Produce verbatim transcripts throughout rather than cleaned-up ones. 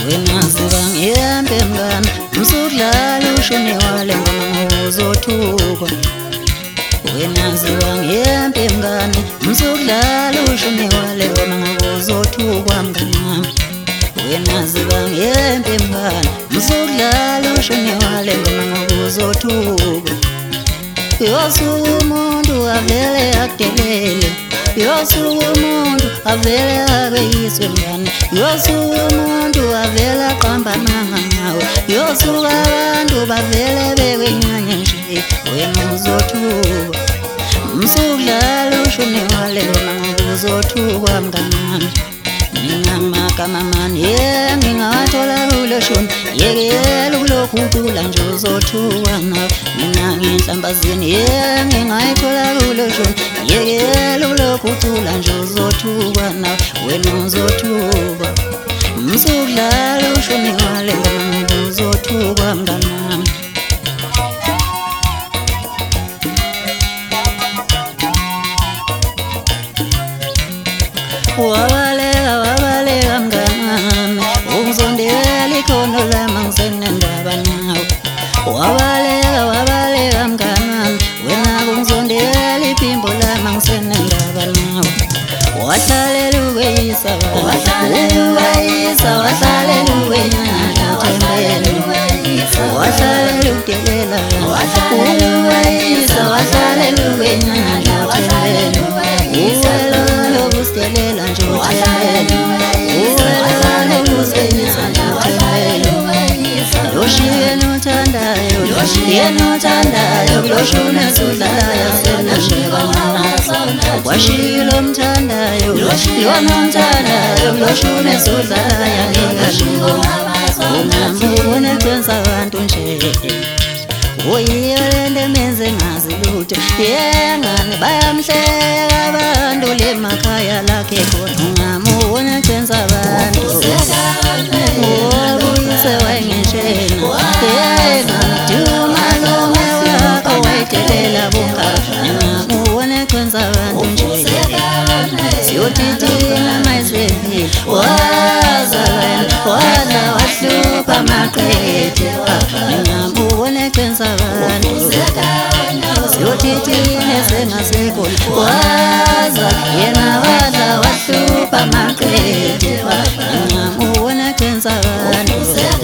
wena zibangiyembe mngani msudlala ushone wale ngoma uzothukwa wena zibangiyembe mngani msudlala ushone wale ngoma uzothukwa mngani wena zibangiyembe mngani msudlala ushone wale ngoma uzothukwa yosuku umuntu avele akudelele yosuku umuntu avele akeyiswe mngani yosuku umuntu avele aqambana ngawe yosuku abantu bavele bekwenyanya nje wena uzothukwa msudlala ushone wale ngoma uzothukwa mngani mina magama mani ye ngingawathola kulo shoni yekela kulokhu ucula nje uzothukwa nawe mina nginhlambazini ye ngingayithola kulo shoni yekela kulokhu ucula nje uzothukwa nawe wena uzothukwa msudlala ushone wale ngoma uzothukwa mngani wabaleka wabaleka mngani ungizondela ikhono lami angisene ndaba nawe wabaleka wabaleka mngani wena ungizondela iphimbo lami angisene ndaba nawe wahlalela ukweyisa wahlalela ukweyisa wahlalela ukwenyanya uthembele wahlalela ukudelela wahlalela ukweyisa wahlalela ukwenyanya uthembele uwela nje uthembele uwela ukuseyisa nje uthembele loshiyeni uthandayo loshiyeni uthandayo loshune sudlalayo senashekana washilo mthandayo lona mthandayo loshune sudlalayo ngingashilo unambone kwenza abantu nje uyiyolende menze ngazi lutho yengane bayamhleka abantu le makhaya lakhe khona ungamubona kwenza abantu ubuyise wayengishena yengane duma nome wakho wayitelela bunga ungamubona kwenza abantu nje siyotitina mayisevi wazalwana wadla wahlupha maqede ungamubona kwenza abantu siyothithine sengasekho waza yena wadla wahlupha maqede ngiyamubona kwenza abantu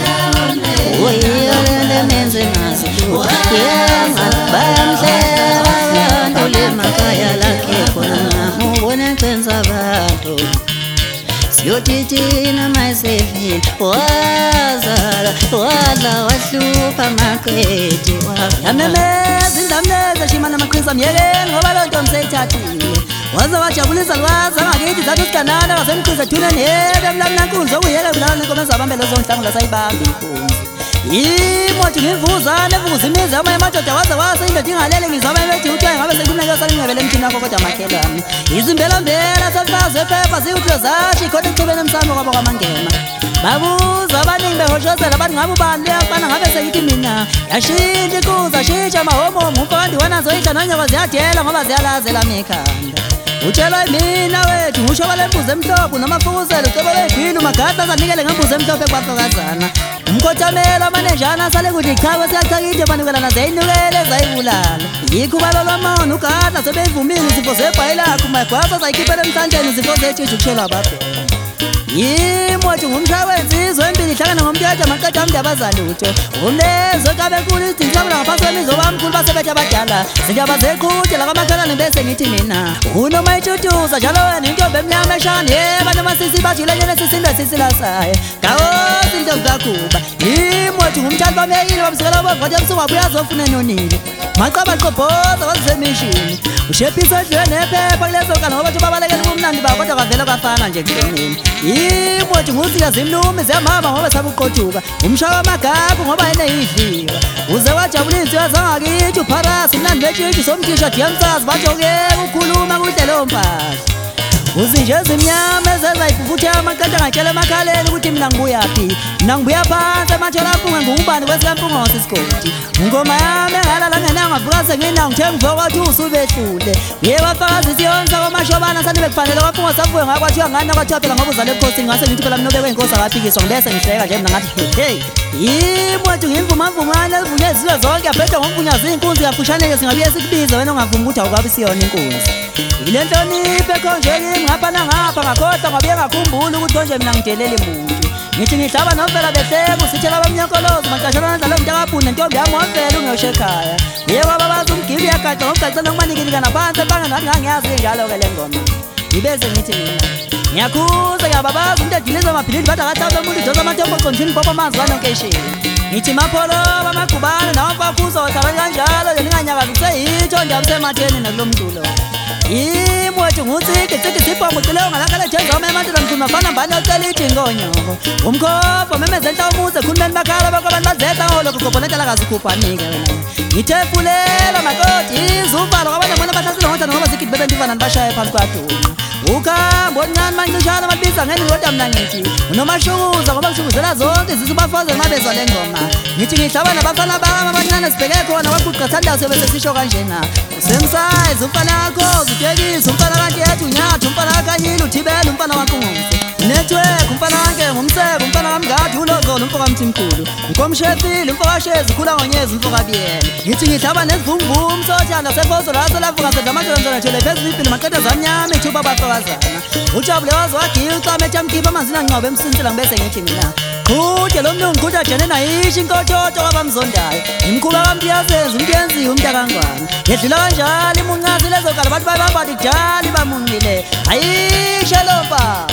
uyiyolele menze ngazilutho yenga bayamhleka abantu le makhaya lakhe khona ngiyamubona kwenza abantu siyothithina mayisevile wazala wadla wahlupha maqede yamemeza indamneza shimana maqhinza myekeni ngoba loo nto mseyithathile waze wajabulisa lwazi angakithi zathi usiganana ngasemqhiza ethuneni yebe mlamna nkunzi okuyeke bulala nenkomo ezabambela zonhlangula sayibamba inkunzi imothi ngivuzane evuza imizi amanye amadoda waze wase indoda ingalele ngizama emethi uthiwa ngabe sekumneke salingebele emthini wakho kodwa makhelwane izimbelambela sefazi ephepha ziyuthilo zashi khona ekuthubeni emsamo kwabo kwamangema babuza abaningi behoshozela bathi ngabe ubani liyafana ngabe seyithi mina yashintsha inkunzi ashintsha amahomomo umfandi wanazo inhla nonyoka ziyadela ngoba ziyalazela mekhanda utshelwa mina wethu ngusho kwalembuzi emhlophe nomafukuzelo ucebele egwini umagadla azanikele ngembuzi emhlophe kwahlokazana umkhothamela amanenjana asale kuthi ichawe siyachakide banikelana zeyinukele zayibulala yikho ubalolwamona ugadla sebeyivumile izifo zebhayilakho magwaza zayikhiphela emhlanjeni izifo zetshitsha ukushelwa babhela yimothi ngumshwawenzi izwe embili ihlangana ngomthetho amaqeda amntu abazalutho umlezo kabenkulu idinhlabula ngaphansi kwemizo bamkhulu basebethi abadala zindaba zeqhude lakamakhalane bese ngithi mina unoma itshutuza njalo wena intombi emnyama eshani yeba nomasisi bajile nyene sisinde sisilasayo ngawosi into zikakhuba yimothi ngumthandi bameyile bamsikela bovoti ebusuku wabuya azofuna enonile macaba liqobhoza wazisemishini ushephisa edlweni ephepha kulezo kala ngobathi babalekela ubumnandi babo kodwa kwavele kwafana nje ekugcineni imothi nguzika zimlumi ziyamama ngoba sabuqothuka umshawa wamagabu ngoba eneyidliwa uze wajabula insizwa zangakithi upharasi umnandi wetshitshi somthisha diyamsazi bathi okuyeka ukukhuluma kuhle leyo mpahla uzinje ezimnyama ezezayifufutha amaqeda ngatshela emakhaleni ukuthi mina ngibuyaphi mina ngibuya phansi ematholampungwe ngubani kwesikampungose isigodi ngoma yami engalala ngenangavuka senginawo ngithe ngivuka kwathi usubehlule ye wafakazi isiyonsa kwamashobana sani bekufanele kwapungwa savuke ngakwathiwa ngani kwathiwa phela ngoba uzale ebukhosini ngase ngithi phela mnobekwe inkosi akaphikiswa ngibese ngihleka nje mina ngathi hey yimwethu ngimvumamvumane elivunywe izizwe zonke yaphetha ngomvunyazi iy'nkunzi kafushane-ke singabuye sikubize wena ongavumi ukuthi awukabi siyona inkunzi ile nhlonipho ekhonje kimi ngapha nangapha ngakhohlwa ngabuye ngakhumbula ukuthi konje mina ngideleli muntu ngithi ngihlaba nomvela behleka usithela abamnyankolozi macashelana njalo mntakabhuni nentombi yami wamvela ungewushe ekhaya uye kwababazi umgibi uyagaca ngokugacela ngokumanikilika naphansi ebanga ngathi ngangiyazi njalo-ke le ngoma ngibeze ngithi mina ngiyakhuza ngiyababazi umuntu edilize amaphilini bathi akathabe umuntu idosa amathembo oconjini popo amanzi kanonkeshini ngithi mapholoba amagubane nawamfafuzo ohlala kanjalo lelinganyakazi kuseyitho ndiyabusematheni nakulo mculo imwethu ngutsiki tsiki siphomo cile ungalakhala jenzoma emantela mkhulu mafana mbani ocela idingonyoko umkhopho memezenta umuze khulumeni bakhala bakho abantu bazeta ngolo kugobhonetela kazikhuphanike wena ngithefulela makoti izuvalo kwabanye bona bahlasile ngothanda ngoba zigidi bebentivana nibashaye phansi kwaduma ukhambo oluncane mancishana balibiza ngenilodwa mina ngithi unomashukuza ngoba kushukuzela zonke izisu bafozela mabezwa le ngoma ngithi ngihlaba nabafana bami abancane sibheke khona waguqathandayo sebese sisho kanjena usemsayizi umfana wakho utekisi umfana kankethu unyathu umfana kakanyile uthibela umfana wankunguse network umfana wanke ngumsebe umfana kamngadi ulozolo umfo kamthimkhulu nkomshefile umfo kashezi ukhula ngonyezi umfo kabiyele ngithi ngihlaba nesivumvumu sothanda sefoso laso lavuka sedla amadolonzana thele phezulu impilo maqeda zamnyama ithuba bafakazana ujabule wazi wagiya ucama ethamkhipha amanzini angcobe emsinsela ngibese ngithi mina qhude lo mlungu qhude ajene nayisho inkothoto kwabamzondayo imkhuba kamntiyazenza umntiyenziwe umntakangwane yedlula kanjalo imuncazi lezokala bathi bayibambathi kujali bamuncile ayishe lompa